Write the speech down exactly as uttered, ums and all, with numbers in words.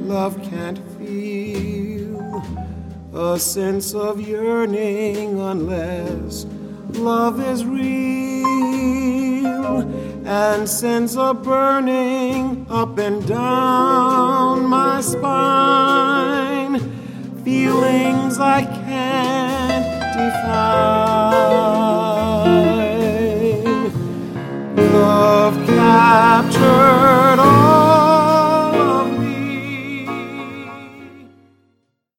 love can't feel a sense of yearning unless love is real, and sends a burning up and down my spine, feelings I can't define.